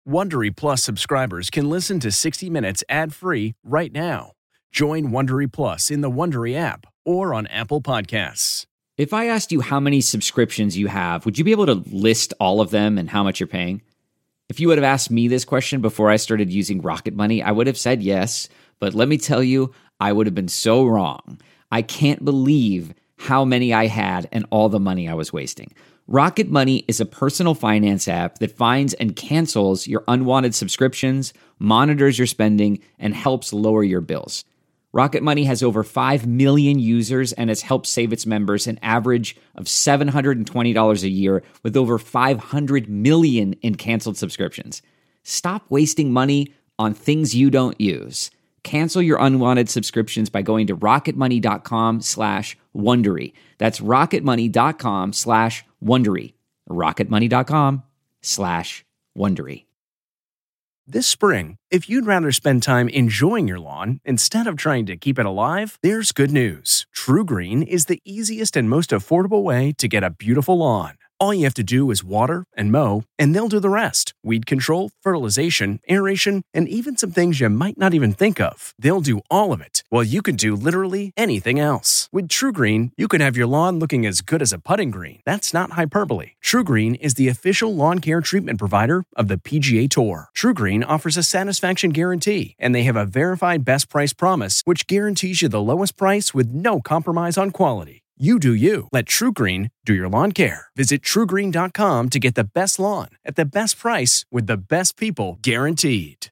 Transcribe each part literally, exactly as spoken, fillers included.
Wondery Plus subscribers can listen to sixty minutes ad-free right now. Join Wondery Plus in the Wondery app or on Apple Podcasts. If I asked you how many subscriptions you have, would you be able to list all of them and how much you're paying? If you would have asked me this question before I started using Rocket Money, I would have said yes, but let me tell you, I would have been so wrong. I can't believe how many I had and all the money I was wasting. Rocket Money is a personal finance app that finds and cancels your unwanted subscriptions, monitors your spending, and helps lower your bills. Rocket Money has over five million users and has helped save its members an average of seven hundred twenty dollars a year with over five hundred million in canceled subscriptions. Stop wasting money on things you don't use. Cancel your unwanted subscriptions by going to rocketmoney.com slash Wondery. That's rocketmoney.com slash Wondery. rocketmoney.com slash Wondery. This spring, if you'd rather spend time enjoying your lawn instead of trying to keep it alive, there's good news. True Green is the easiest and most affordable way to get a beautiful lawn. All you have to do is water and mow, and they'll do the rest. Weed control, fertilization, aeration, and even some things you might not even think of. They'll do all of it, while you can do literally anything else. With True Green, you can have your lawn looking as good as a putting green. That's not hyperbole. True Green is the official lawn care treatment provider of the P G A Tour. True Green offers a satisfaction guarantee, and they have a verified best price promise, which guarantees you the lowest price with no compromise on quality. You do you. Let True Green do your lawn care. Visit true green dot com to get the best lawn at the best price with the best people guaranteed.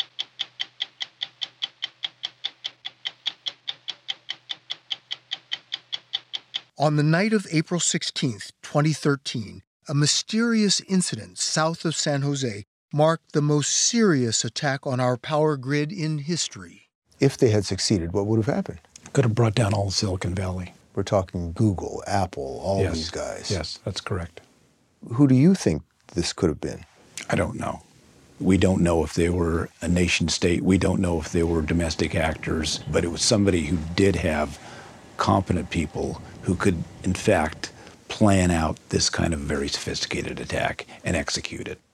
On the night of April sixteenth, twenty thirteen, a mysterious incident south of San Jose marked the most serious attack on our power grid in history. If they had succeeded, what would have happened? Could have brought down all of Silicon Valley. We're talking Google, Apple, all yes. these guys. Yes, that's correct. Who do you think this could have been? I don't know. We don't know if they were a nation state. We don't know if they were domestic actors. But it was somebody who did have competent people who could, in fact, plan out this kind of very sophisticated attack and execute it.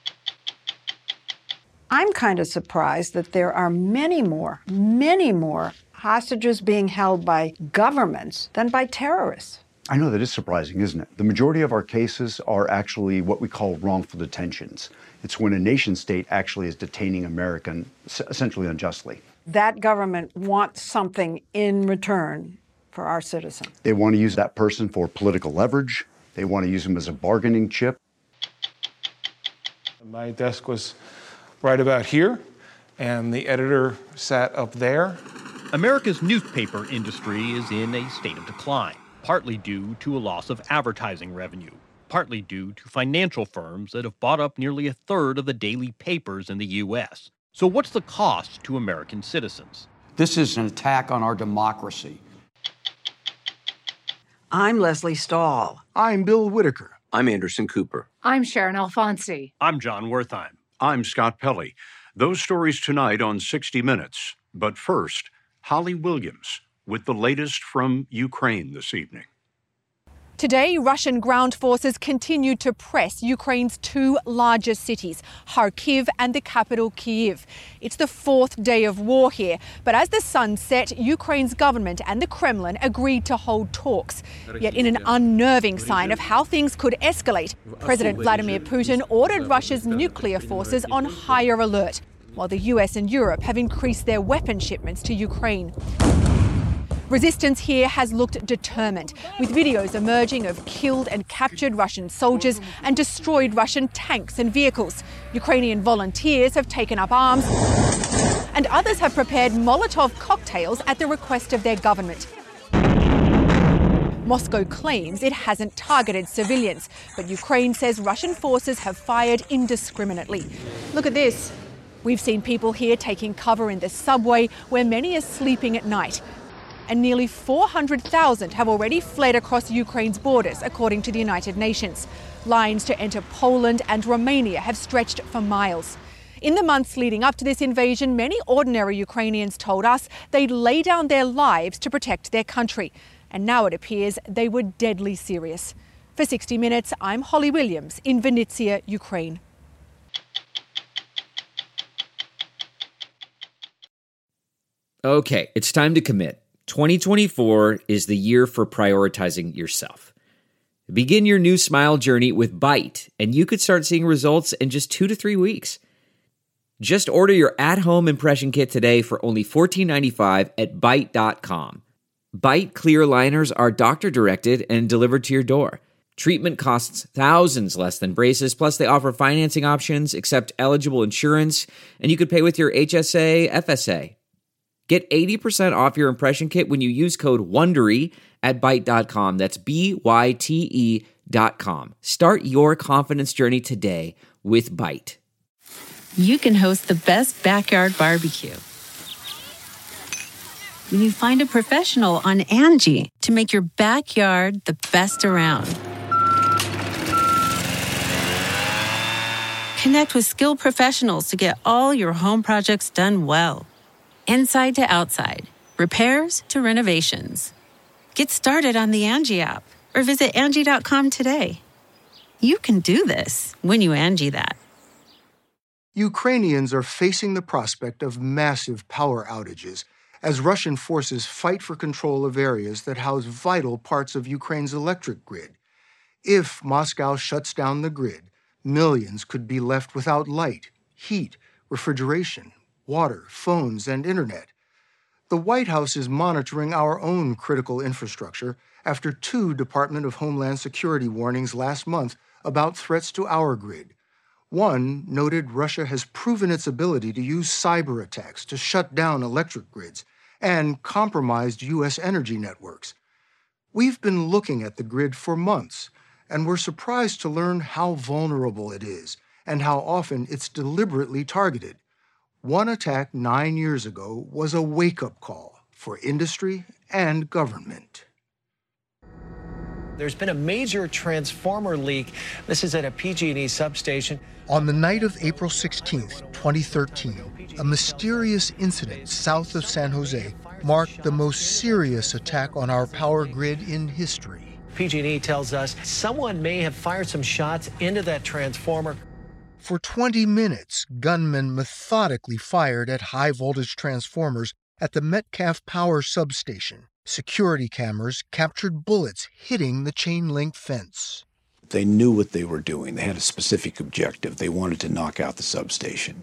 I'm kind of surprised that there are many more, many more hostages being held by governments than by terrorists. I know that is surprising, isn't it? The majority of our cases are actually what we call wrongful detentions. It's when a nation state actually is detaining Americans essentially unjustly. That government wants something in return for our citizens. They want to use that person for political leverage. They want to use them as a bargaining chip. My desk was right about here, and the editor sat up there. America's newspaper industry is in a state of decline, partly due to a loss of advertising revenue, partly due to financial firms that have bought up nearly a third of the daily papers in the U S. So what's the cost to American citizens? This is an attack on our democracy. I'm Leslie Stahl. I'm Bill Whitaker. I'm Anderson Cooper. I'm Sharon Alfonsi. I'm John Wertheim. I'm Scott Pelley. Those stories tonight on sixty minutes. But first, Holly Williams with the latest from Ukraine this evening. Today, Russian ground forces continue to press Ukraine's two largest cities, Kharkiv and the capital Kyiv. It's the fourth day of war here, but as the sun set, Ukraine's government and the Kremlin agreed to hold talks. Yet in an unnerving sign of how things could escalate, President Vladimir Putin ordered Russia's nuclear forces on higher alert, while the U S and Europe have increased their weapon shipments to Ukraine. Resistance here has looked determined, with videos emerging of killed and captured Russian soldiers and destroyed Russian tanks and vehicles. Ukrainian volunteers have taken up arms, and others have prepared Molotov cocktails at the request of their government. Moscow claims it hasn't targeted civilians, but Ukraine says Russian forces have fired indiscriminately. Look at this. We've seen people here taking cover in the subway, where many are sleeping at night. And nearly four hundred thousand have already fled across Ukraine's borders, according to the United Nations. Lines to enter Poland and Romania have stretched for miles. In the months leading up to this invasion, many ordinary Ukrainians told us they'd lay down their lives to protect their country. And now it appears they were deadly serious. For sixty minutes, I'm Holly Williams in Vinnytsia, Ukraine. Okay, it's time to commit. twenty twenty-four is the year for prioritizing yourself. Begin your new smile journey with Byte, and you could start seeing results in just two to three weeks. Just order your at-home impression kit today for only fourteen ninety-five at byte dot com. Byte clear liners are doctor-directed and delivered to your door. Treatment costs thousands less than braces, plus they offer financing options, accept eligible insurance, and you could pay with your H S A, F S A. Get eighty percent off your impression kit when you use code WONDERY at byte dot com. That's B Y T E dot com. Start your confidence journey today with Byte. You can host the best backyard barbecue when you find a professional on Angie to make your backyard the best around. Connect with skilled professionals to get all your home projects done well. Inside to outside, repairs to renovations. Get started on the Angie app or visit Angie dot com today. You can do this when you Angie that. Ukrainians are facing the prospect of massive power outages as Russian forces fight for control of areas that house vital parts of Ukraine's electric grid. If Moscow shuts down the grid, millions could be left without light, heat, refrigeration, water, phones, and internet. The White House is monitoring our own critical infrastructure after two Department of Homeland Security warnings last month about threats to our grid. One noted Russia has proven its ability to use cyber attacks to shut down electric grids and compromised U S energy networks. We've been looking at the grid for months, and we're surprised to learn how vulnerable it is and how often it's deliberately targeted. One attack nine years ago was a wake-up call for industry and government. There's been a major transformer leak. This is at a P G and E substation. On the night of April sixteenth, twenty thirteen, a mysterious incident south of San Jose marked the most serious attack on our power grid in history. P G and E tells us someone may have fired some shots into that transformer. For twenty minutes, gunmen methodically fired at high-voltage transformers at the Metcalf Power substation. Security cameras captured bullets hitting the chain-link fence. They knew what they were doing. They had a specific objective. They wanted to knock out the substation.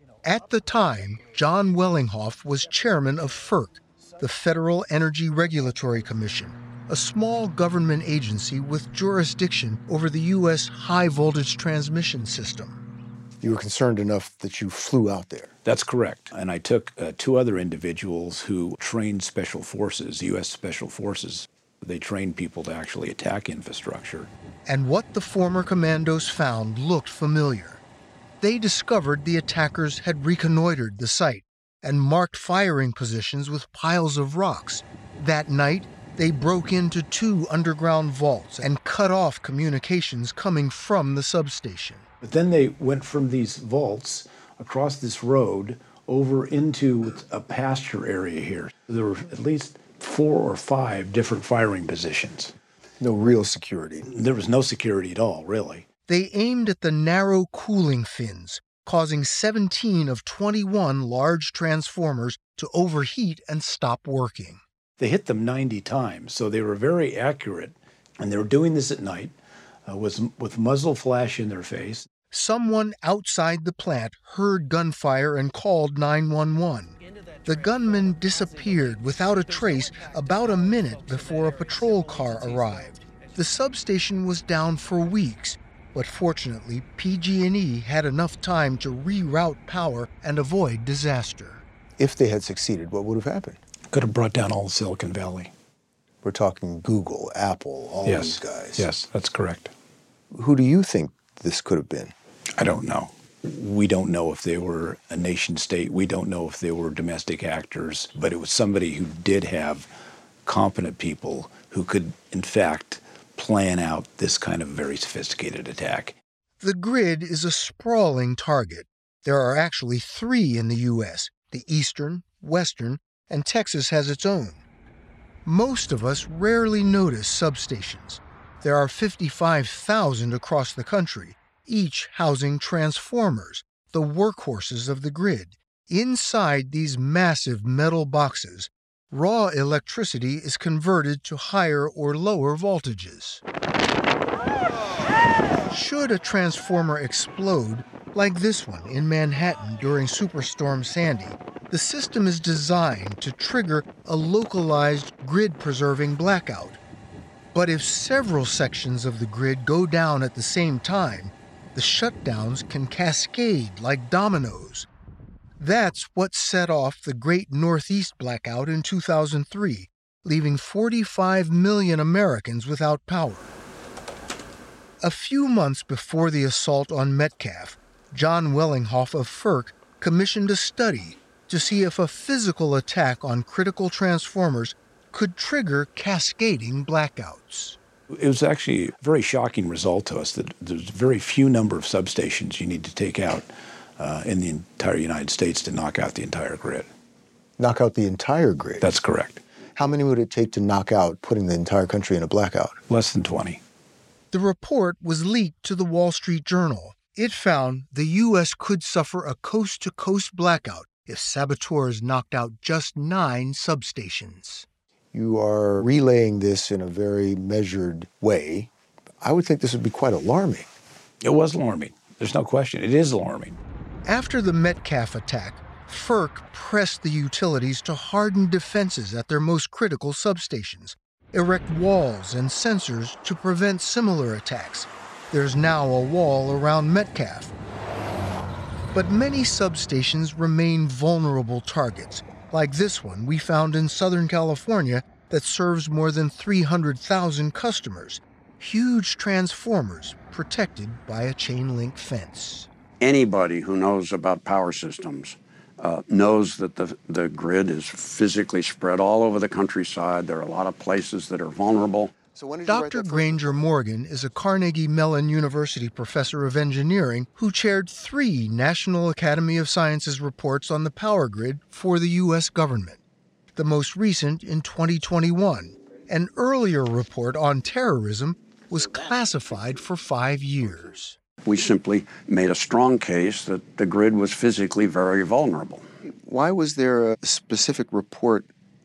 At the time, John Wellinghoff was chairman of FERC, the Federal Energy Regulatory Commission, a small government agency with jurisdiction over the U S high-voltage transmission system. You were concerned enough that you flew out there. That's correct. And I took uh, two other individuals who trained special forces, U S Special Forces. They trained people to actually attack infrastructure. And what the former commandos found looked familiar. They discovered the attackers had reconnoitered the site and marked firing positions with piles of rocks. That night, they broke into two underground vaults and cut off communications coming from the substation. But then they went from these vaults across this road over into a pasture area here. There were at least four or five different firing positions. No real security. There was no security at all, really. They aimed at the narrow cooling fins, causing seventeen of twenty-one large transformers to overheat and stop working. They hit them ninety times, so they were very accurate. And they were doing this at night uh, with, with muzzle flash in their face. Someone outside the plant heard gunfire and called nine one one. The gunman disappeared without a trace about a minute before a patrol car arrived. The substation was down for weeks, but fortunately, P G and E had enough time to reroute power and avoid disaster. If they had succeeded, what would have happened? Could have brought down all of Silicon Valley. We're talking Google, Apple, all yes. these guys. Yes, that's correct. Who do you think this could have been? I don't know. We don't know if they were a nation state. We don't know if they were domestic actors, but it was somebody who did have competent people who could, in fact, plan out this kind of very sophisticated attack. The grid is a sprawling target. There are actually three in the U S, the Eastern, Western, and Texas has its own. Most of us rarely notice substations. There are fifty-five thousand across the country, each housing transformers, the workhorses of the grid. Inside these massive metal boxes, raw electricity is converted to higher or lower voltages. Should a transformer explode, like this one in Manhattan during Superstorm Sandy, the system is designed to trigger a localized grid-preserving blackout. But if several sections of the grid go down at the same time, the shutdowns can cascade like dominoes. That's what set off the Great Northeast Blackout in two thousand three, leaving forty-five million Americans without power. A few months before the assault on Metcalfe, John Wellinghoff of FERC commissioned a study to see if a physical attack on critical transformers could trigger cascading blackouts. It was actually a very shocking result to us that there's a very few number of substations you need to take out uh, in the entire United States to knock out the entire grid. Knock out the entire grid? That's correct. How many would it take to knock out, putting the entire country in a blackout? Less than twenty. The report was leaked to the Wall Street Journal. It found the U S could suffer a coast-to-coast blackout if saboteurs knocked out just nine substations. You are relaying this in a very measured way. I would think this would be quite alarming. It was alarming. There's no question. It is alarming. After the Metcalfe attack, FERC pressed the utilities to harden defenses at their most critical substations, erect walls and sensors to prevent similar attacks. There's now a wall around Metcalfe. But many substations remain vulnerable targets, like this one we found in Southern California that serves more than three hundred thousand customers. Huge transformers protected by a chain-link fence. Anybody who knows about power systems uh, knows that the, the grid is physically spread all over the countryside. There are a lot of places that are vulnerable. So Doctor Granger Morgan is a Carnegie Mellon University professor of engineering who chaired three National Academy of Sciences reports on the power grid for the U S government. The most recent in twenty twenty-one. An earlier report on terrorism was classified for five years. We simply made a strong case that the grid was physically very vulnerable. Why was there a specific report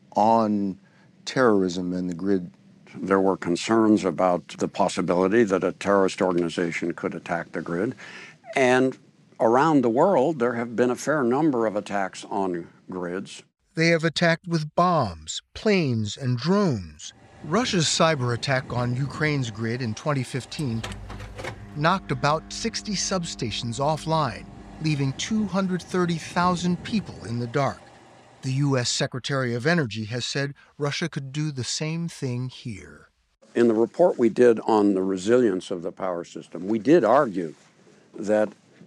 on terrorism and the grid? There were concerns about the possibility that a terrorist organization could attack the grid. And around the world, there have been a fair number of attacks on grids. They have attacked with bombs, planes, and drones. Russia's cyber attack on Ukraine's grid in twenty fifteen knocked about sixty substations offline, leaving two hundred thirty thousand people in the dark. The U S Secretary of Energy has said Russia could do the same thing here. In the report we did on the resilience of the power system, we did argue that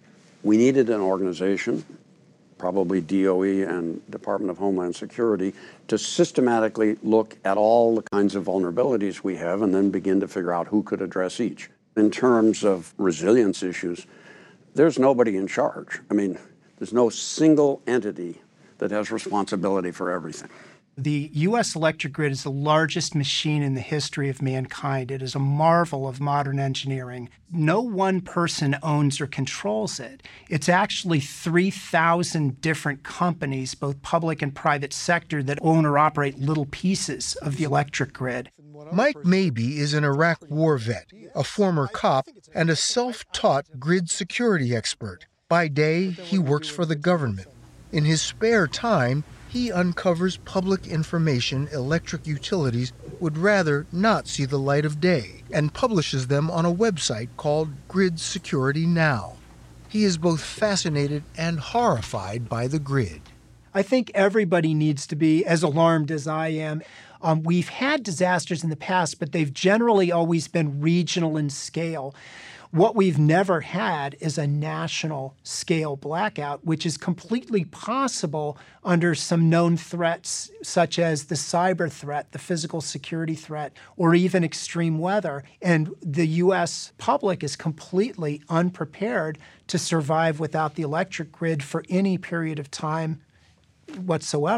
we needed an organization, probably D O E and Department of Homeland Security, to systematically look at all the kinds of vulnerabilities we have and then begin to figure out who could address each. In terms of resilience issues, there's nobody in charge. I mean, there's no single entity that has responsibility for everything. The U S electric grid is the largest machine in the history of mankind. It is a marvel of modern engineering. No one person owns or controls it. It's actually three thousand different companies, both public and private sector, that own or operate little pieces of the electric grid. Mike Mabee is an Iraq war vet, a former cop, and a self-taught grid security expert. By day, he works for the government. In his spare time, he uncovers public information electric utilities would rather not see the light of day and publishes them on a website called Grid Security Now. He is both fascinated and horrified by the grid. I think everybody needs to be as alarmed as I am. Um, we've had disasters in the past, but they've generally always been regional in scale. What we've never had is a national scale blackout, which is completely possible under some known threats, such as the cyber threat, the physical security threat, or even extreme weather. And the U S public is completely unprepared to survive without the electric grid for any period of time whatsoever.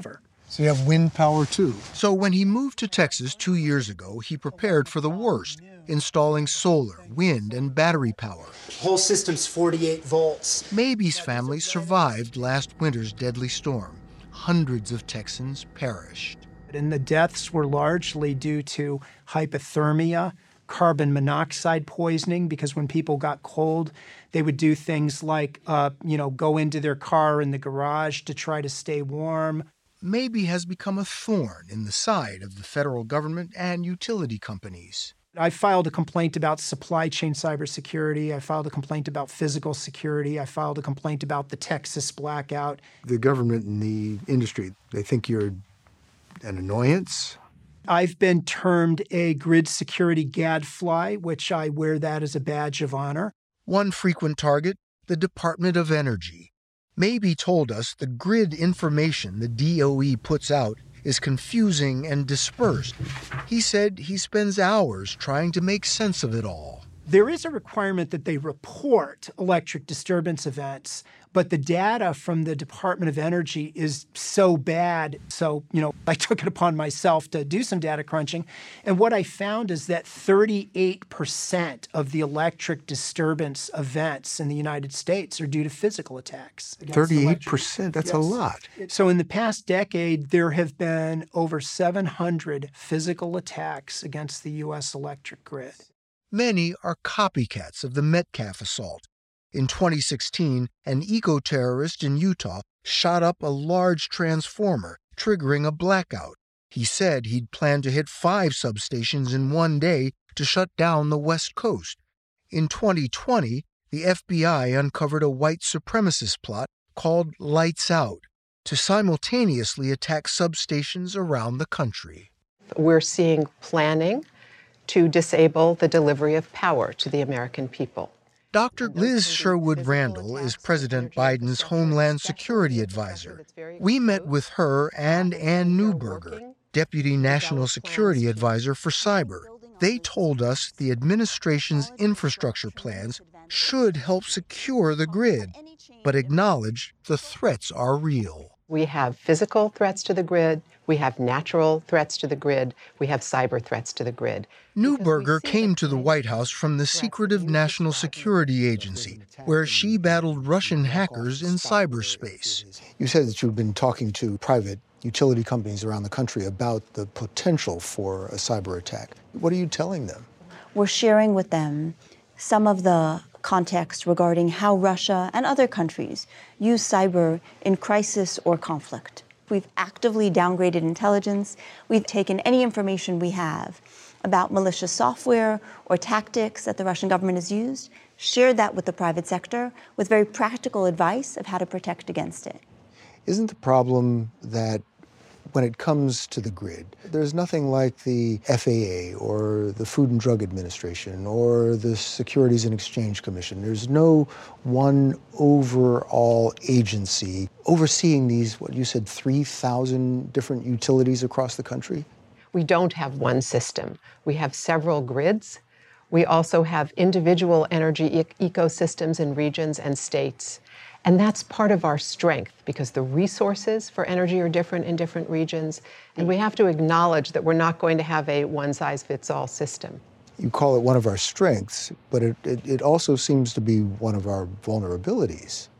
So you have wind power too. So when he moved to Texas two years ago, he prepared for the worst, installing solar, wind, and battery power. Whole system's forty-eight volts. Mabey's family survived last winter's deadly storm. Hundreds of Texans perished. And the deaths were largely due to hypothermia, carbon monoxide poisoning, because when people got cold, they would do things like, uh, you know, go into their car in the garage to try to stay warm. Mabey has become a thorn in the side of the federal government and utility companies. I filed a complaint about supply chain cybersecurity. I filed a complaint about physical security. I filed a complaint about the Texas blackout. The government and the industry, they think you're an annoyance? I've been termed a grid security gadfly, which I wear that as a badge of honor. One frequent target, the Department of Energy. Mabey told us the grid information the D O E puts out is confusing and dispersed. He said he spends hours trying to make sense of it all. There is a requirement that they report electric disturbance events, but the data from the Department of Energy is so bad. So, you know, I took it upon myself to do some data crunching. And what I found is that thirty-eight percent of the electric disturbance events in the United States are due to physical attacks. thirty-eight percent? That's yes. a lot. So in the past decade, there have been over seven hundred physical attacks against the U S electric grid. Many are copycats of the Metcalf assault. In twenty sixteen, an eco-terrorist in Utah shot up a large transformer, triggering a blackout. He said he'd planned to hit five substations in one day to shut down the West Coast. In twenty twenty, the F B I uncovered a white supremacist plot called Lights Out to simultaneously attack substations around the country. We're seeing planning to disable the delivery of power to the American people. Doctor Liz Sherwood Randall is President Biden's Homeland Security Advisor. We met with her and Ann Neuberger, Deputy National Security Advisor for Cyber. They told us the administration's infrastructure plans should help secure the grid, but acknowledge the threats are real. We have physical threats to the grid, we have natural threats to the grid, we have cyber threats to the grid. Neuberger came to the White House from the secretive National Security Agency, where she battled Russian hackers in cyberspace. You said that you've been talking to private utility companies around the country about the potential for a cyber attack. What are you telling them? We're sharing with them some of the context regarding how Russia and other countries use cyber in crisis or conflict. We've actively downgraded intelligence. We've taken any information we have about malicious software or tactics that the Russian government has used, shared that with the private sector with very practical advice of how to protect against it. Isn't the problem that when it comes to the grid, there's nothing like the F A A or the Food and Drug Administration or the Securities and Exchange Commission. There's no one overall agency overseeing these, what you said, three thousand different utilities across the country? We don't have one system. We have several grids. We also have individual energy e- ecosystems in regions and states. And that's part of our strength, because the resources for energy are different in different regions, and we have to acknowledge that we're not going to have a one-size-fits-all system. You call it one of our strengths, but it, it, it also seems to be one of our vulnerabilities.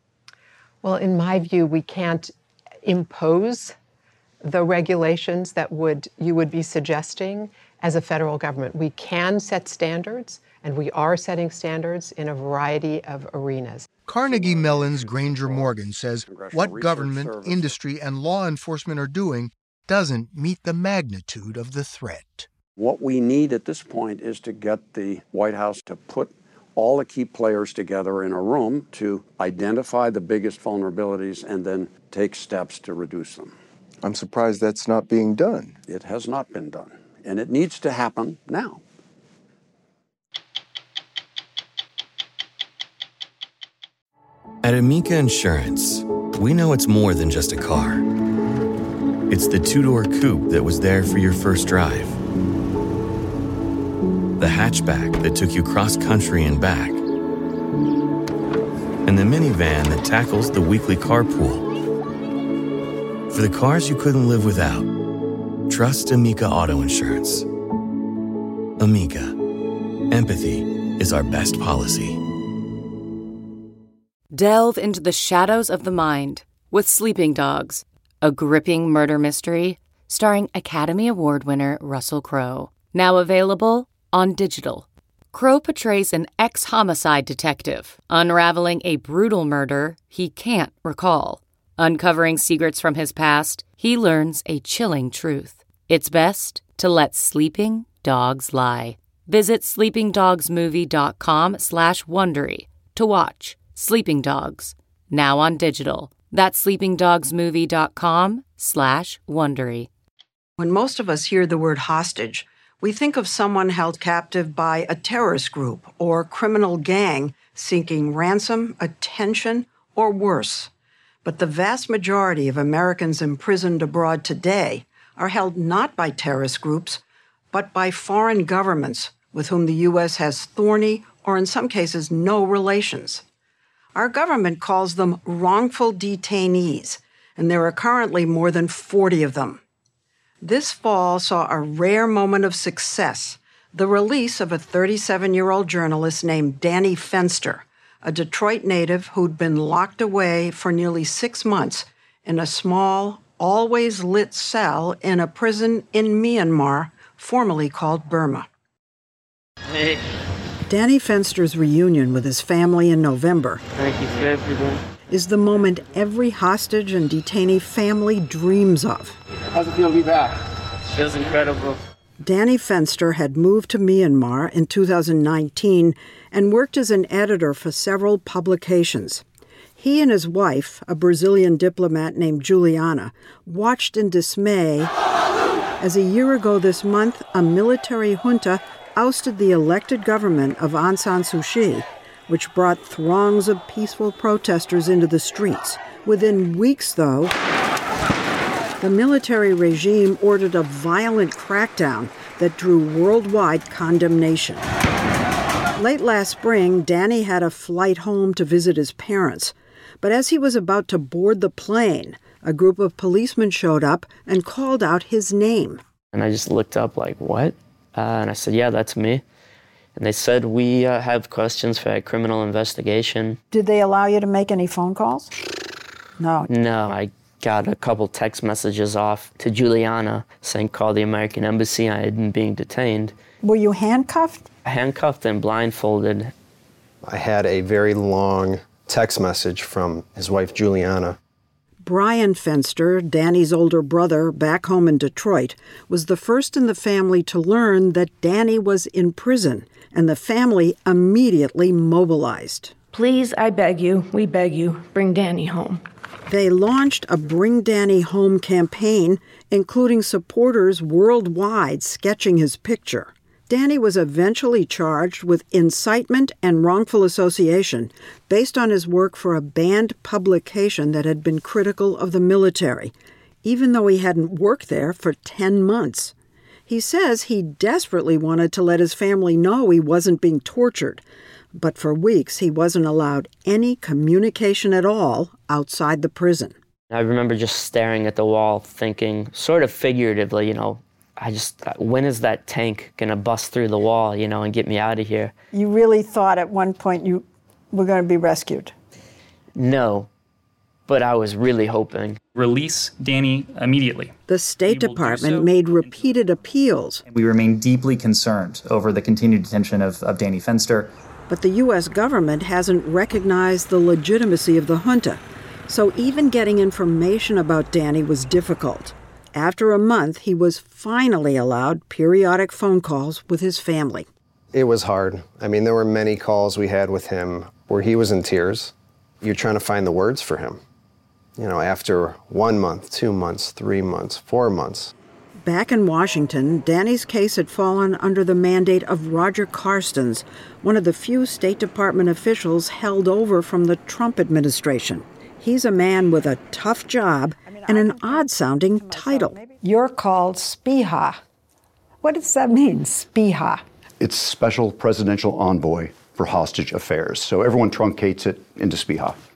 Well, in my view, we can't impose the regulations that would you would be suggesting as a federal government. We can set standards, and we are setting standards in a variety of arenas. Carnegie Mellon's Granger Morgan says what government, industry, and law enforcement are doing doesn't meet the magnitude of the threat. What we need at this point is to get the White House to put all the key players together in a room to identify the biggest vulnerabilities and then take steps to reduce them. I'm surprised that's not being done. It has not been done, and it needs to happen now. At Amica Insurance, we know it's more than just a car. It's the two-door coupe that was there for your first drive, the hatchback that took you cross-country and back, and the minivan that tackles the weekly carpool. For the cars you couldn't live without, trust Amica Auto Insurance. Amica. Empathy is our best policy. Delve into the shadows of the mind with Sleeping Dogs, a gripping murder mystery starring Academy Award winner Russell Crowe. Now available on digital. Crowe portrays an ex-homicide detective unraveling a brutal murder he can't recall. Uncovering secrets from his past, he learns a chilling truth. It's best to let sleeping dogs lie. Visit sleepingdogsmovie.com slash Wondery to watch Sleeping Dogs, now on digital. That's sleepingdogsmovie.com slash Wondery. When most of us hear the word hostage, we think of someone held captive by a terrorist group or criminal gang seeking ransom, attention, or worse. But the vast majority of Americans imprisoned abroad today are held not by terrorist groups, but by foreign governments with whom the U S has thorny or in some cases no relations. Our government calls them wrongful detainees, and there are currently more than forty of them. This fall saw a rare moment of success, the release of a thirty-seven-year-old journalist named Danny Fenster, a Detroit native who'd been locked away for nearly six months in a small, always lit cell in a prison in Myanmar, formerly called Burma. Hey. Danny Fenster's reunion with his family in November Thank you for everything. is the moment every hostage and detainee family dreams of. How's it feel to be back? Feels incredible. Danny Fenster had moved to Myanmar in two thousand nineteen and worked as an editor for several publications. He and his wife, a Brazilian diplomat named Juliana, watched in dismay as a year ago this month, a military junta ousted the elected government of Aung San Suu Kyi, which brought throngs of peaceful protesters into the streets. Within weeks, though, the military regime ordered a violent crackdown that drew worldwide condemnation. Late last spring, Danny had a flight home to visit his parents. But as he was about to board the plane, a group of policemen showed up and called out his name. And I just looked up like, what? Uh, and I said, yeah, that's me. And they said, we uh, have questions for a criminal investigation. Did they allow you to make any phone calls? No. No, I got a couple text messages off to Juliana saying call the American Embassy. I had been being detained. Were you handcuffed? Handcuffed and blindfolded. I had a very long text message from his wife, Juliana. Brian Fenster, Danny's older brother, back home in Detroit, was the first in the family to learn that Danny was in prison, and the family immediately mobilized. Please, I beg you, we beg you, bring Danny home. They launched a Bring Danny Home campaign, including supporters worldwide sketching his picture. Danny was eventually charged with incitement and wrongful association based on his work for a banned publication that had been critical of the military, even though he hadn't worked there for ten months. He says he desperately wanted to let his family know he wasn't being tortured, but for weeks he wasn't allowed any communication at all outside the prison. I remember just staring at the wall thinking, sort of figuratively, you know, I just, when is that tank going to bust through the wall, you know, and get me out of here? You really thought at one point you were going to be rescued? No, but I was really hoping. Release Danny immediately. The State Department so. made repeated appeals. We remain deeply concerned over the continued detention of, of Danny Fenster. But the U S government hasn't recognized the legitimacy of the junta, so even getting information about Danny was difficult. After a month, he was finally allowed periodic phone calls with his family. It was hard. I mean, there were many calls we had with him where he was in tears. You're trying to find the words for him. You know, after one month, two months, three months, four months. Back in Washington, Danny's case had fallen under the mandate of Roger Carstens, one of the few State Department officials held over from the Trump administration. He's a man with a tough job and an odd-sounding title. You're called Spiha. What does that mean, Spiha? It's Special Presidential Envoy for Hostage Affairs. So everyone truncates it into Spiha.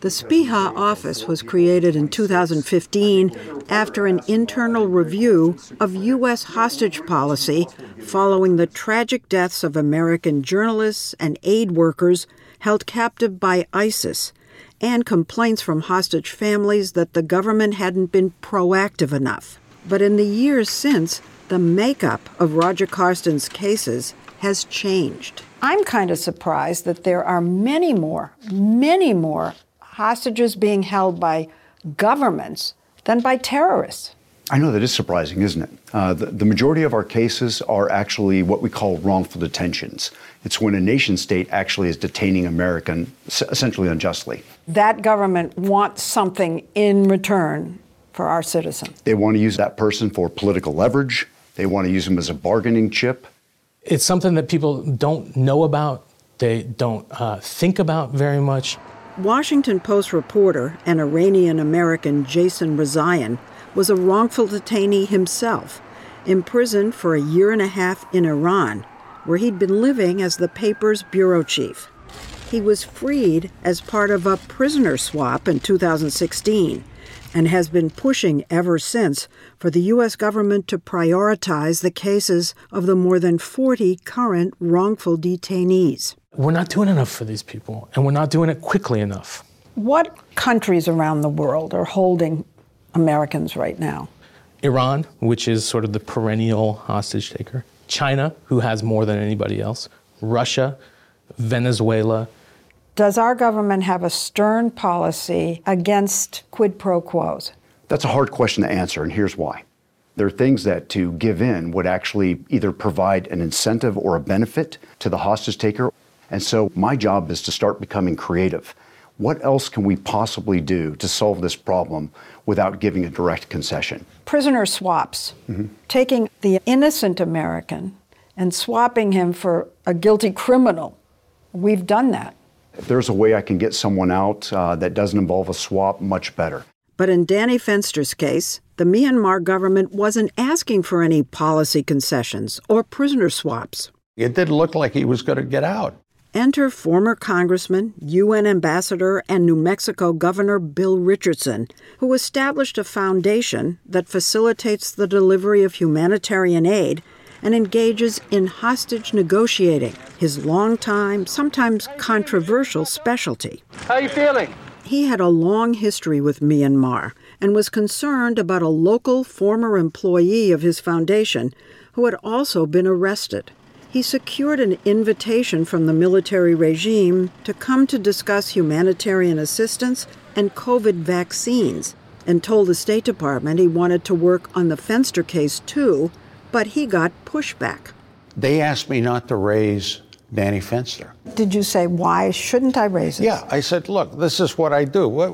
The SPIHA office was created in two thousand fifteen after an internal review of U S hostage policy following the tragic deaths of American journalists and aid workers held captive by ISIS, and complaints from hostage families that the government hadn't been proactive enough. But in the years since, the makeup of Roger Carson's cases has changed. I'm kind of surprised that there are many more, many more hostages being held by governments than by terrorists. I know that is surprising, isn't it? Uh, the, the majority of our cases are actually what we call wrongful detentions. It's when a nation state actually is detaining American essentially unjustly. That government wants something in return for our citizens. They want to use that person for political leverage. They want to use them as a bargaining chip. It's something that people don't know about, they don't uh, think about very much. Washington Post reporter and Iranian-American Jason Rezaian was a wrongful detainee himself, imprisoned for a year and a half in Iran, where he'd been living as the paper's bureau chief. He was freed as part of a prisoner swap in two thousand sixteen, and has been pushing ever since for the U S government to prioritize the cases of the more than forty current wrongful detainees. We're not doing enough for these people, and we're not doing it quickly enough. What countries around the world are holding Americans right now? Iran, which is sort of the perennial hostage taker. China, who has more than anybody else. Russia, Venezuela. Does our government have a stern policy against quid pro quos? That's a hard question to answer, and here's why. There are things that to give in would actually either provide an incentive or a benefit to the hostage taker. And so my job is to start becoming creative. What else can we possibly do to solve this problem without giving a direct concession? Prisoner swaps, mm-hmm. taking the innocent American and swapping him for a guilty criminal. We've done that. If there's a way I can get someone out uh, that doesn't involve a swap, much better. But in Danny Fenster's case, the Myanmar government wasn't asking for any policy concessions or prisoner swaps. It didn't look like he was going to get out. Enter former Congressman, U N Ambassador, and New Mexico Governor Bill Richardson, who established a foundation that facilitates the delivery of humanitarian aid and engages in hostage negotiating, his longtime, sometimes controversial specialty. How are you feeling? He had a long history with Myanmar and was concerned about a local former employee of his foundation who had also been arrested. He secured an invitation from the military regime to come to discuss humanitarian assistance and COVID vaccines, and told the State Department he wanted to work on the Fenster case too, but he got pushback. They asked me not to raise Danny Fenster. Did you say, why shouldn't I raise it? Yeah, I said, look, this is what I do. What?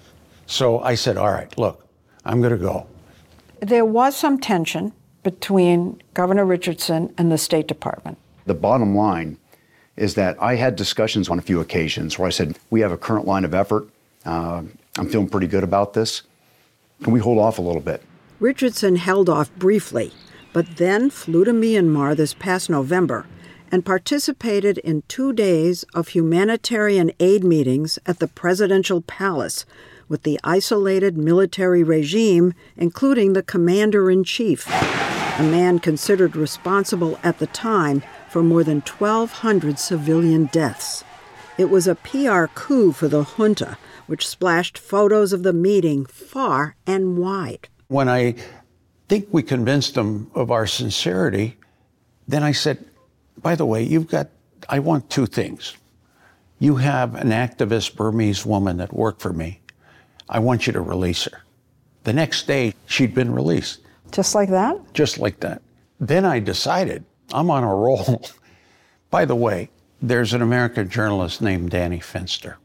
So I said, all right, look, I'm going to go. There was some tension between Governor Richardson and the State Department. The bottom line is that I had discussions on a few occasions where I said, we have a current line of effort. Uh, I'm feeling pretty good about this. Can we hold off a little bit? Richardson held off briefly, but then flew to Myanmar this past November and participated in two days of humanitarian aid meetings at the presidential palace with the isolated military regime, including the commander-in-chief, a man considered responsible at the time for more than twelve hundred civilian deaths. It was a P R coup for the junta, which splashed photos of the meeting far and wide. When I think we convinced them of our sincerity, then I said, by the way, you've got, I want two things. You have an activist Burmese woman that worked for me. I want you to release her. The next day, she'd been released. Just like that? Just like that. Then I decided I'm on a roll. By the way, there's an American journalist named Danny Fenster,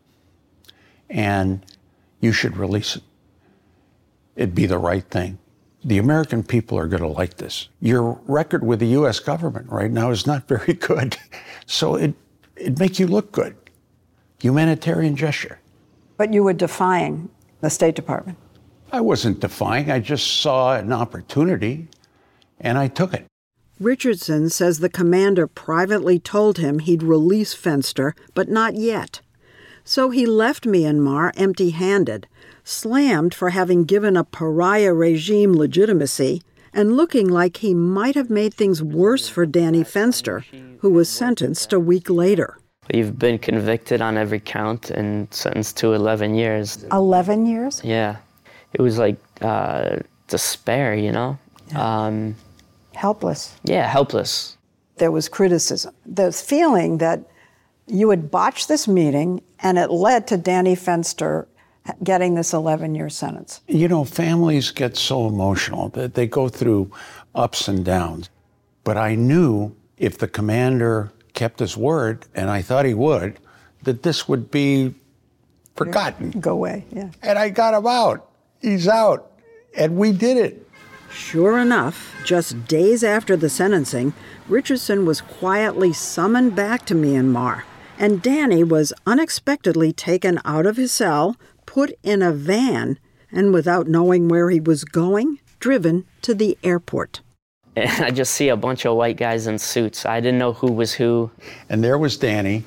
and you should release him. It'd be the right thing. The American people are going to like this. Your record with the U S government right now is not very good, so it, it'd make you look good. Humanitarian gesture. But you were defying the State Department. I wasn't defying. I just saw an opportunity, and I took it. Richardson says the commander privately told him he'd release Fenster, but not yet. So he left Myanmar empty-handed, slammed for having given a pariah regime legitimacy, and looking like he might have made things worse for Danny Fenster, who was sentenced a week later. We've been convicted on every count and sentenced to eleven years. eleven years? Yeah. It was like uh, despair, you know? Yeah. Um, helpless. Yeah, helpless. There was criticism. The feeling that you had botched this meeting and it led to Danny Fenster getting this eleven-year sentence. You know, families get so emotional that they go through ups and downs. But I knew if the commander kept his word, and I thought he would, that this would be forgotten. Go away, yeah. And I got him out. He's out. And we did it. Sure enough, just days after the sentencing, Richardson was quietly summoned back to Myanmar, and Danny was unexpectedly taken out of his cell, put in a van, and without knowing where he was going, driven to the airport. And I just see a bunch of white guys in suits. I didn't know who was who. And there was Danny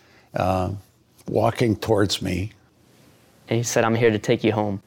uh, walking towards me. And he said, "I'm here to take you home."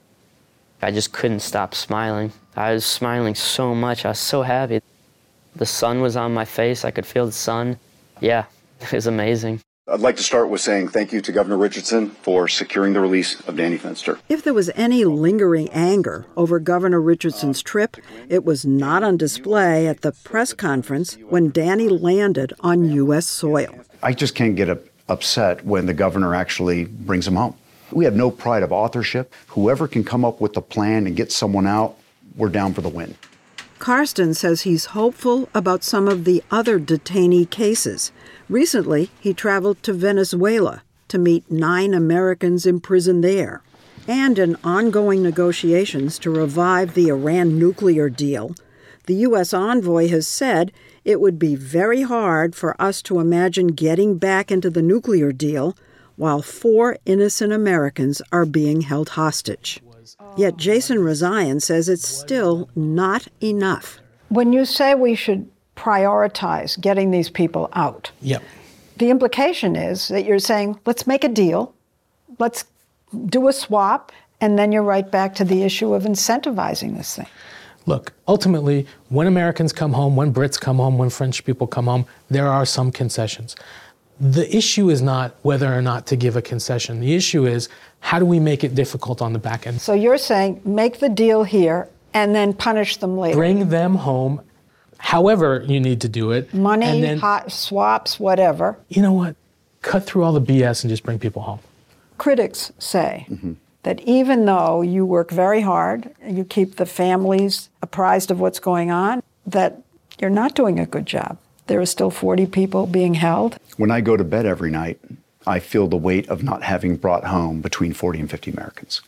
I just couldn't stop smiling. I was smiling so much. I was so happy. The sun was on my face. I could feel the sun. Yeah, it was amazing. I'd like to start with saying thank you to Governor Richardson for securing the release of Danny Fenster. If there was any lingering anger over Governor Richardson's trip, it was not on display at the press conference when Danny landed on U S soil. I just can't get upset when the governor actually brings him home. We have no pride of authorship. Whoever can come up with a plan and get someone out, we're down for the win. Karsten says he's hopeful about some of the other detainee cases. Recently, he traveled to Venezuela to meet nine Americans imprisoned there. And in ongoing negotiations to revive the Iran nuclear deal, the U S envoy has said it would be very hard for us to imagine getting back into the nuclear deal while four innocent Americans are being held hostage. Yet Jason Rezaian says it's still not enough. When you say we should prioritize getting these people out, yep. the implication is that you're saying, let's make a deal, let's do a swap, and then you're right back to the issue of incentivizing this thing. Look, ultimately, when Americans come home, when Brits come home, when French people come home, there are some concessions. The issue is not whether or not to give a concession. The issue is, how do we make it difficult on the back end? So you're saying, make the deal here and then punish them later. Bring them home, however you need to do it. Money, and then, hot swaps, whatever. You know what? Cut through all the B S and just bring people home. Critics say mm-hmm. that even though you work very hard, you keep the families apprised of what's going on, that you're not doing a good job. There are still forty people being held. When I go to bed every night, I feel the weight of not having brought home between forty and fifty Americans.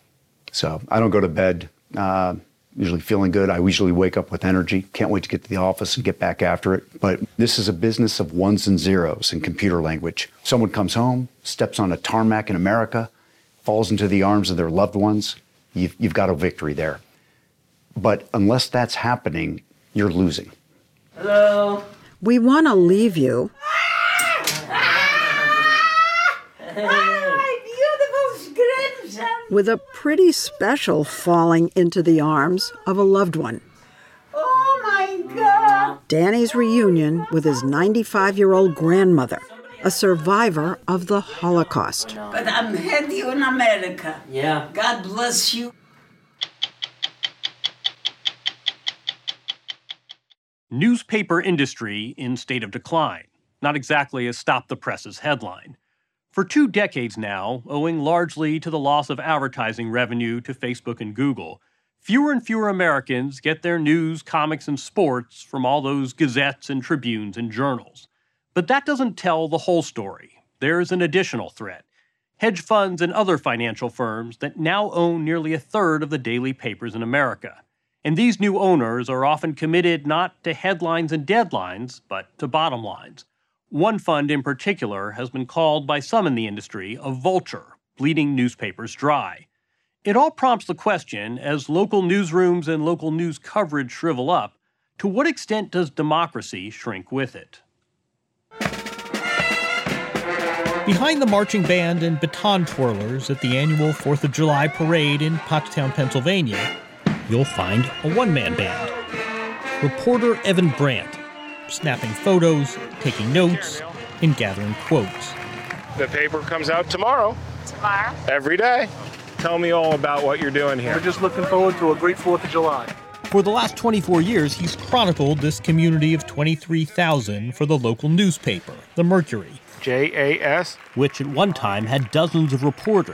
So I don't go to bed uh, usually feeling good. I usually wake up with energy. Can't wait to get to the office and get back after it. But this is a business of ones and zeros in computer language. Someone comes home, steps on a tarmac in America, falls into the arms of their loved ones. You've, you've got a victory there. But unless that's happening, you're losing. Hello. We want to leave you with a pretty special falling into the arms of a loved one. Oh, my God! Danny's reunion with his ninety-five-year-old grandmother, a survivor of the Holocaust. But I'm heading you in America. Yeah. God bless you. Newspaper industry in state of decline. Not exactly a Stop the Press's headline. For two decades now, owing largely to the loss of advertising revenue to Facebook and Google, fewer and fewer Americans get their news, comics, and sports from all those gazettes and tribunes and journals. But that doesn't tell the whole story. There's an additional threat. Hedge funds and other financial firms that now own nearly a third of the daily papers in America. And these new owners are often committed not to headlines and deadlines, but to bottom lines. One fund in particular has been called by some in the industry a vulture, bleeding newspapers dry. It all prompts the question, as local newsrooms and local news coverage shrivel up, to what extent does democracy shrink with it? Behind the marching band and baton twirlers at the annual fourth of July parade in Pottstown, Pennsylvania, you'll find a one-man band. Reporter Evan Brandt, snapping photos, taking notes, and gathering quotes. The paper comes out tomorrow. Tomorrow? Every day. Tell me all about what you're doing here. We're just looking forward to a great fourth of July. For the last twenty-four years, he's chronicled this community of twenty-three thousand for the local newspaper, The Mercury. J A S? Which at one time had dozens of reporters.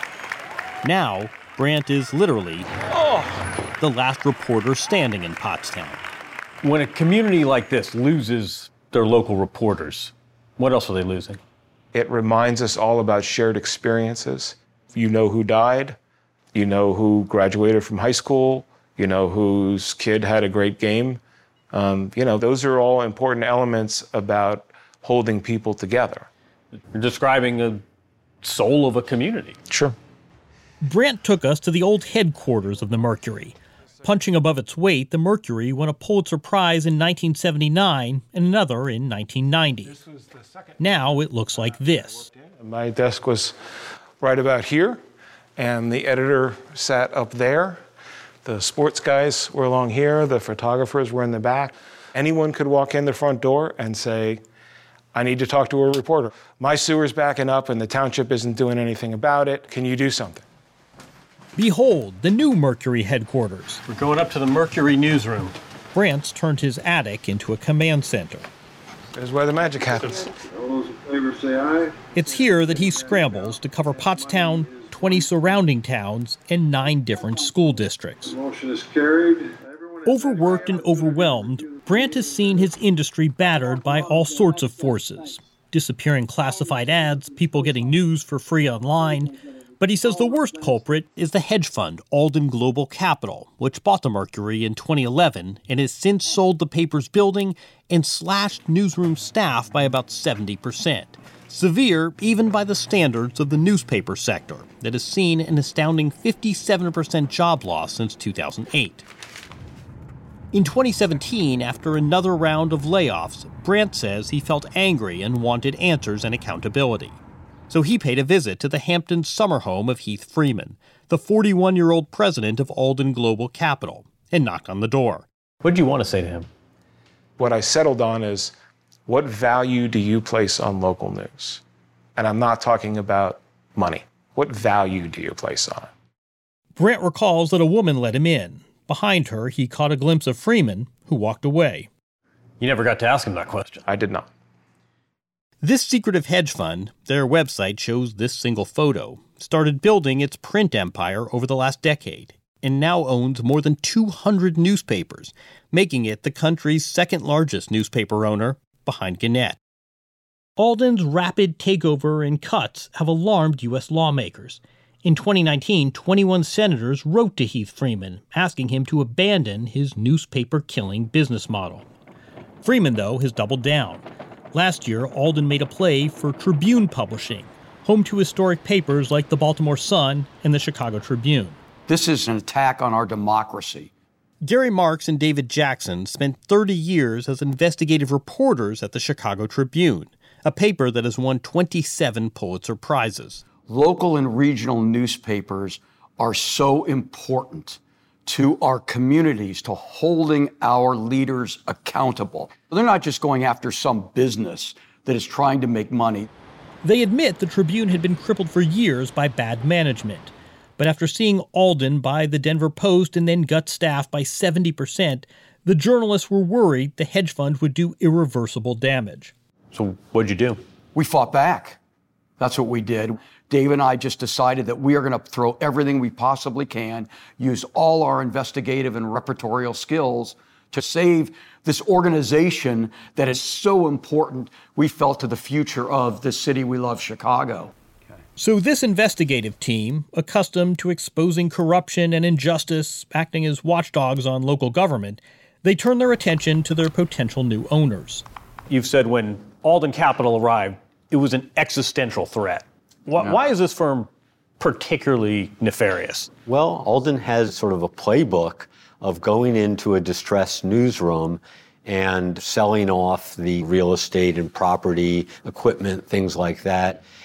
Now, Brandt is literally oh, the last reporter standing in Pottstown. When a community like this loses their local reporters, what else are they losing? It reminds us all about shared experiences. You know who died, you know who graduated from high school, you know whose kid had a great game. Um, you know, those are all important elements about holding people together. You're describing the soul of a community. Sure. Brandt took us to the old headquarters of the Mercury. Punching above its weight, the Mercury won a Pulitzer Prize in nineteen seventy-nine and another in nineteen ninety. Now it looks like this. My desk was right about here, and the editor sat up there. The sports guys were along here. The photographers were in the back. Anyone could walk in the front door and say, I need to talk to a reporter. My sewer's backing up and the township isn't doing anything about it. Can you do something? Behold, the new Mercury headquarters. We're going up to the Mercury newsroom. Brandt's turned his attic into a command center. There's where the magic happens. All those in favor say aye. It's here that he scrambles to cover Pottstown, twenty surrounding towns, and nine different school districts. The motion is carried. Overworked and overwhelmed, Brandt has seen his industry battered by all sorts of forces. Disappearing classified ads, people getting news for free online. But he says the worst culprit is the hedge fund Alden Global Capital, which bought the Mercury in twenty eleven and has since sold the paper's building and slashed newsroom staff by about seventy percent. Severe even by the standards of the newspaper sector that has seen an astounding fifty-seven percent job loss since two thousand eight. In twenty seventeen, after another round of layoffs, Brandt says he felt angry and wanted answers and accountability. So he paid a visit to the Hampton summer home of Heath Freeman, the forty-one-year-old president of Alden Global Capital, and knocked on the door. What did you want to say to him? What I settled on is, what value do you place on local news? And I'm not talking about money. What value do you place on it? Brandt recalls that a woman let him in. Behind her, he caught a glimpse of Freeman, who walked away. You never got to ask him that question. I did not. This secretive hedge fund, their website shows this single photo, started building its print empire over the last decade, and now owns more than two hundred newspapers, making it the country's second largest newspaper owner, behind Gannett. Alden's rapid takeover and cuts have alarmed U S lawmakers. In twenty nineteen, twenty-one senators wrote to Heath Freeman, asking him to abandon his newspaper-killing business model. Freeman, though, has doubled down. Last year, Alden made a play for Tribune Publishing, home to historic papers like the Baltimore Sun and the Chicago Tribune. This is an attack on our democracy. Gary Marks and David Jackson spent thirty years as investigative reporters at the Chicago Tribune, a paper that has won twenty-seven Pulitzer Prizes. Local and regional newspapers are so important to our communities, to holding our leaders accountable. They're not just going after some business that is trying to make money. They admit the Tribune had been crippled for years by bad management. But after seeing Alden buy the Denver Post and then gut staff by seventy percent, the journalists were worried the hedge fund would do irreversible damage. So what'd you do? We fought back. That's what we did. Dave and I just decided that we are going to throw everything we possibly can, use all our investigative and repertorial skills to save this organization that is so important, we felt, to the future of the city we love, Chicago. So this investigative team, accustomed to exposing corruption and injustice, acting as watchdogs on local government, they turn their attention to their potential new owners. You've said when Alden Capital arrived, it was an existential threat. Why, No. why is this firm particularly nefarious? Well, Alden has sort of a playbook of going into a distressed newsroom and selling off the real estate and property, equipment, things like that,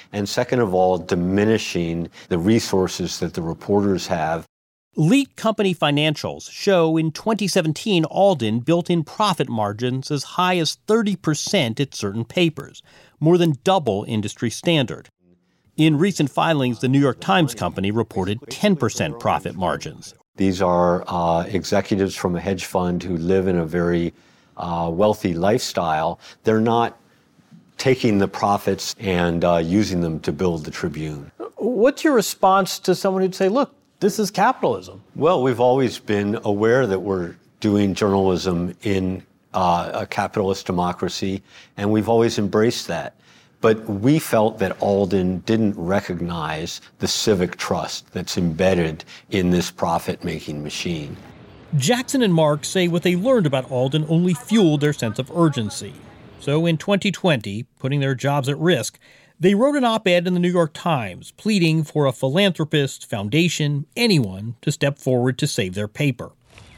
and second of all, diminishing the resources that the reporters have. Leaked company financials show in twenty seventeen, Alden built in profit margins as high as thirty percent at certain papers, more than double industry standard. In recent filings, the New York Times Company reported ten percent profit margins. These are uh, executives from a hedge fund who live in a very uh, wealthy lifestyle. They're not taking the profits and uh, using them to build the Tribune. What's your response to someone who'd say, look, this is capitalism? Well, we've always been aware that we're doing journalism in uh, a capitalist democracy, and we've always embraced that. But we felt that Alden didn't recognize the civic trust that's embedded in this profit-making machine. Jackson and Mark say what they learned about Alden only fueled their sense of urgency. So in twenty twenty, putting their jobs at risk, they wrote an op-ed in the New York Times pleading for a philanthropist, foundation, anyone to step forward to save their paper.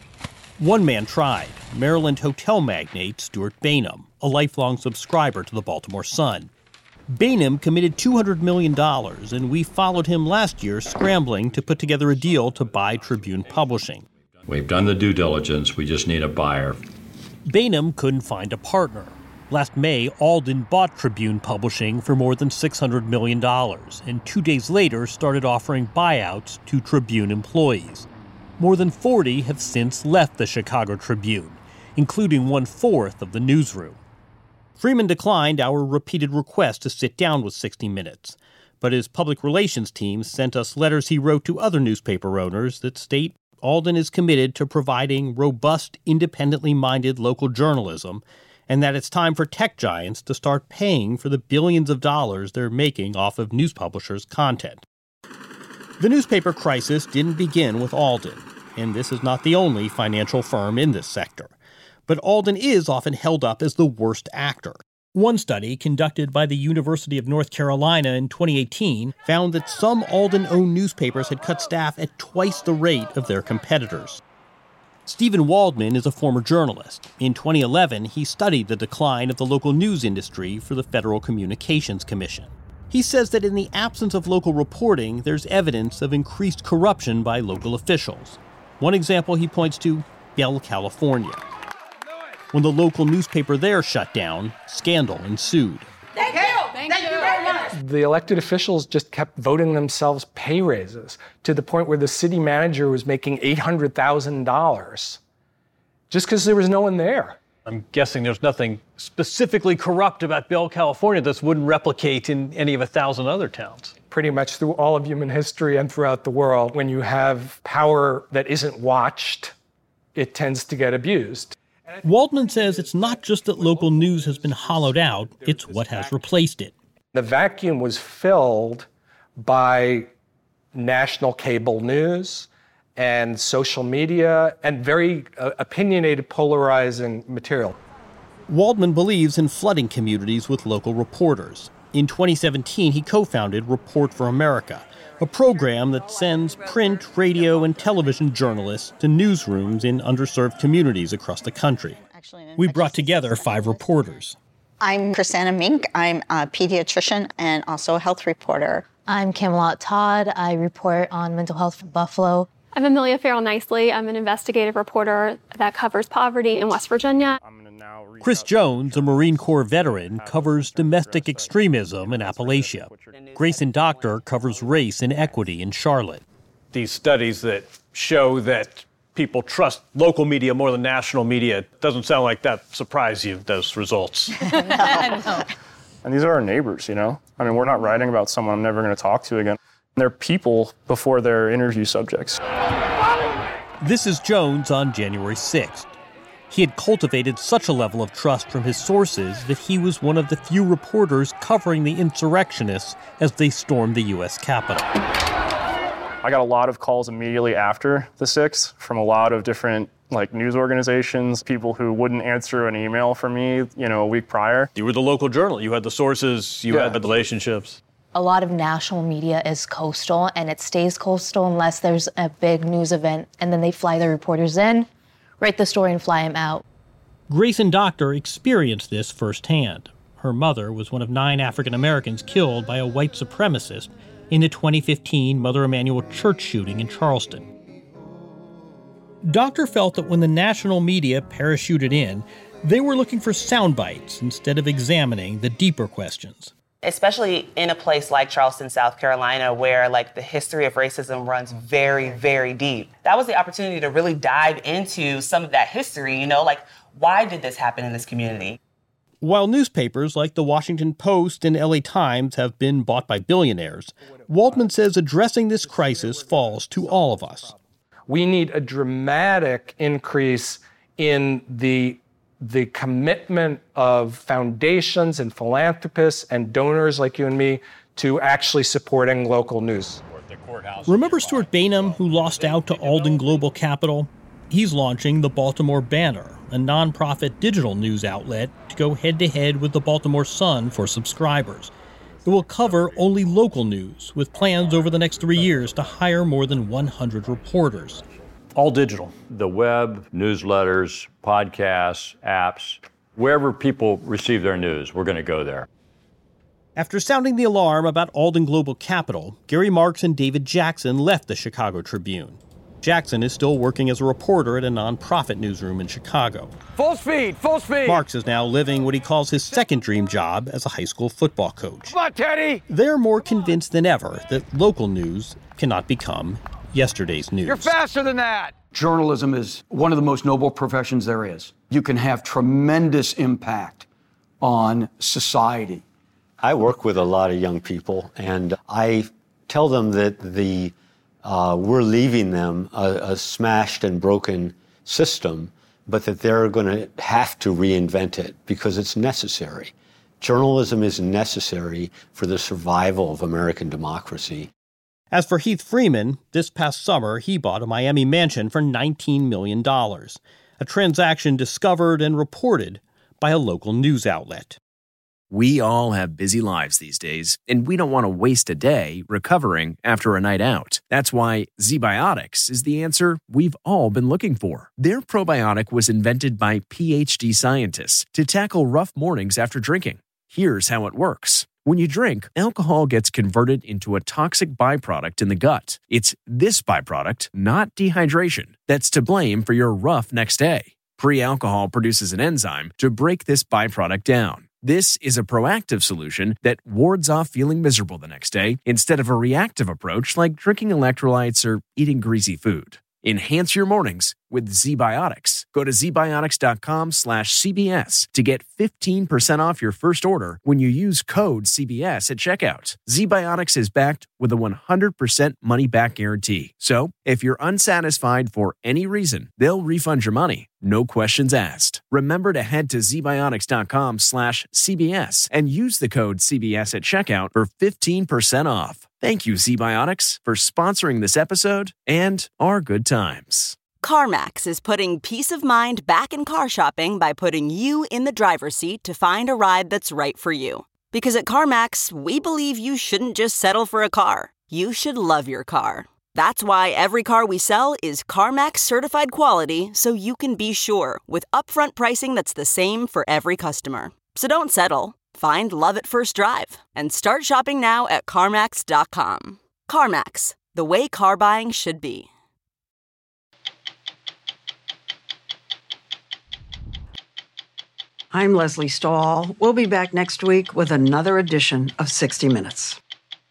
One man tried, Maryland hotel magnate Stuart Bainum, a lifelong subscriber to the Baltimore Sun. Bainum committed two hundred million dollars, and we followed him last year scrambling to put together a deal to buy Tribune Publishing. We've done the due diligence. We just need a buyer. Bainum couldn't find a partner. Last May, Alden bought Tribune Publishing for more than six hundred million dollars, and two days later started offering buyouts to Tribune employees. More than forty have since left the Chicago Tribune, including one-fourth of the newsroom. Freeman declined our repeated request to sit down with sixty minutes, but his public relations team sent us letters he wrote to other newspaper owners that state Alden is committed to providing robust, independently minded local journalism, and that it's time for tech giants to start paying for the billions of dollars they're making off of news publishers' content. The newspaper crisis didn't begin with Alden, and this is not the only financial firm in this sector. But Alden is often held up as the worst actor. One study conducted by the University of North Carolina in twenty eighteen found that some Alden-owned newspapers had cut staff at twice the rate of their competitors. Stephen Waldman is a former journalist. In twenty eleven, he studied the decline of the local news industry for the Federal Communications Commission. He says that in the absence of local reporting, there's evidence of increased corruption by local officials. One example he points to, Bell, California. When the local newspaper there shut down, scandal ensued. Thank you. Thank, Thank you very much. The elected officials just kept voting themselves pay raises to the point where the city manager was making eight hundred thousand dollars just because there was no one there. I'm guessing there's nothing specifically corrupt about Bell, California that wouldn't replicate in any of a thousand other towns. Pretty much through all of human history and throughout the world, when you have power that isn't watched, it tends to get abused. Waldman says it's not just that local news has been hollowed out, it's what has replaced it. The vacuum was filled by national cable news and social media and very uh, opinionated, polarizing material. Waldman believes in flooding communities with local reporters. In twenty seventeen, he co-founded Report for America, a program that sends print, radio, and television journalists to newsrooms in underserved communities across the country. We brought together five reporters. I'm Chrisanna Mink. I'm a pediatrician and also a health reporter. I'm Camelot Todd. I report on mental health for Buffalo. I'm Amelia Farrell-Nicely. I'm an investigative reporter that covers poverty in West Virginia. Chris Jones, a Marine Corps veteran, covers domestic extremism in Appalachia. Grayson Doctor covers race and equity in Charlotte. These studies that show that people trust local media more than national media, doesn't sound like that surprised you, those results. No. And these are our neighbors, you know? I mean, we're not writing about someone I'm never going to talk to again. They're people before they're interview subjects. This is Jones on January sixth. He had cultivated such a level of trust from his sources that he was one of the few reporters covering the insurrectionists as they stormed the U S Capitol. I got a lot of calls immediately after the sixth from a lot of different like news organizations, people who wouldn't answer an email from me, you know, a week prior. You were the local journal. You had the sources. You yeah. had the relationships. A lot of national media is coastal, and it stays coastal unless there's a big news event, and then they fly the reporters in, write the story, and fly them out. Grayson Doctor experienced this firsthand. Her mother was one of nine African Americans killed by a white supremacist in the twenty fifteen Mother Emanuel Church shooting in Charleston. Doctor felt that when the national media parachuted in, they were looking for sound bites instead of examining the deeper questions. Especially in a place like Charleston, South Carolina, where like the history of racism runs very, very deep. That was the opportunity to really dive into some of that history, you know, like why did this happen in this community? While newspapers like the Washington Post and L A Times have been bought by billionaires, Waldman says addressing this crisis falls to all of us. We need a dramatic increase in the the commitment of foundations and philanthropists and donors like you and me to actually supporting local news. Remember Stuart Bainum, who lost out to Alden Global Capital? He's launching the Baltimore Banner, a nonprofit digital news outlet to go head-to-head with the Baltimore Sun for subscribers. It will cover only local news, with plans over the next three years to hire more than one hundred reporters. All digital. The web, newsletters, podcasts, apps, wherever people receive their news, we're going to go there. After sounding the alarm about Alden Global Capital, Gary Marks and David Jackson left the Chicago Tribune. Jackson is still working as a reporter at a nonprofit newsroom in Chicago. Full speed, full speed! Marks is now living what he calls his second dream job as a high school football coach. Come on, Teddy! They're more convinced than ever that local news cannot become yesterday's news. You're faster than that! Journalism is one of the most noble professions there is. You can have tremendous impact on society. I work with a lot of young people, and I tell them that the uh, we're leaving them a, a smashed and broken system, but that they're going to have to reinvent it because it's necessary. Journalism is necessary for the survival of American democracy. As for Heath Freeman, this past summer he bought a Miami mansion for nineteen million dollars, a transaction discovered and reported by a local news outlet. We all have busy lives these days, and we don't want to waste a day recovering after a night out. That's why ZBiotics is the answer we've all been looking for. Their probiotic was invented by P H D scientists to tackle rough mornings after drinking. Here's how it works. When you drink, alcohol gets converted into a toxic byproduct in the gut. It's this byproduct, not dehydration, that's to blame for your rough next day. Pre-alcohol produces an enzyme to break this byproduct down. This is a proactive solution that wards off feeling miserable the next day instead of a reactive approach like drinking electrolytes or eating greasy food. Enhance your mornings with ZBiotics. Go to zbiotics.com slash CBS to get fifteen percent off your first order when you use code C B S at checkout. ZBiotics is backed with a one hundred percent money-back guarantee. So, if you're unsatisfied for any reason, they'll refund your money. No questions asked. Remember to head to zbiotics.com slash CBS and use the code C B S at checkout for fifteen percent off. Thank you, ZBiotics, for sponsoring this episode and our good times. CarMax is putting peace of mind back in car shopping by putting you in the driver's seat to find a ride that's right for you. Because at CarMax, we believe you shouldn't just settle for a car. You should love your car. That's why every car we sell is CarMax certified quality, so you can be sure with upfront pricing that's the same for every customer. So don't settle. Find love at first drive and start shopping now at CarMax dot com. CarMax, the way car buying should be. I'm Leslie Stahl. We'll be back next week with another edition of sixty minutes.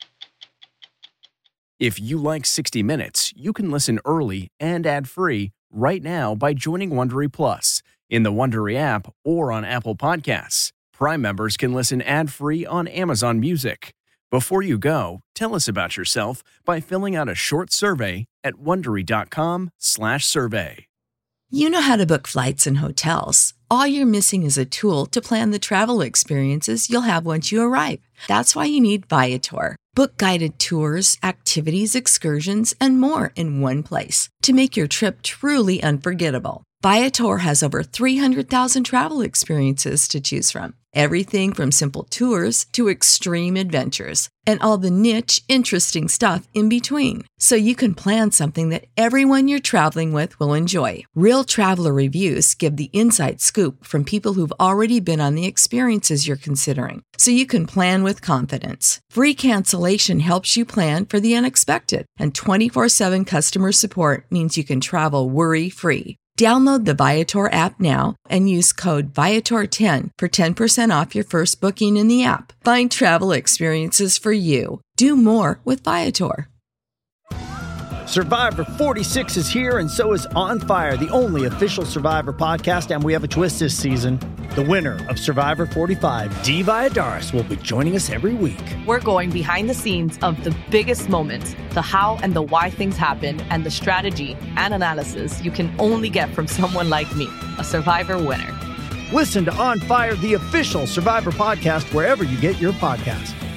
If you like sixty minutes, you can listen early and ad-free right now by joining Wondery Plus in the Wondery app or on Apple Podcasts. Prime members can listen ad-free on Amazon Music. Before you go, tell us about yourself by filling out a short survey at wondery.com slash survey. You know how to book flights and hotels. All you're missing is a tool to plan the travel experiences you'll have once you arrive. That's why you need Viator. Book guided tours, activities, excursions, and more in one place to make your trip truly unforgettable. Viator has over three hundred thousand travel experiences to choose from. Everything from simple tours to extreme adventures and all the niche, interesting stuff in between. So you can plan something that everyone you're traveling with will enjoy. Real traveler reviews give the inside scoop from people who've already been on the experiences you're considering. So you can plan with confidence. Free cancellation helps you plan for the unexpected. And twenty-four seven customer support means you can travel worry-free. Download the Viator app now and use code Viator ten for ten percent off your first booking in the app. Find travel experiences for you. Do more with Viator. Survivor forty-six is here, and so is On Fire, the only official Survivor podcast, and we have a twist this season. The winner of Survivor forty-five, Dee Valladares, will be joining us every week. We're going behind the scenes of the biggest moments, the how and the why things happen, and the strategy and analysis you can only get from someone like me, a Survivor winner. Listen to On Fire, the official Survivor podcast, wherever you get your podcasts.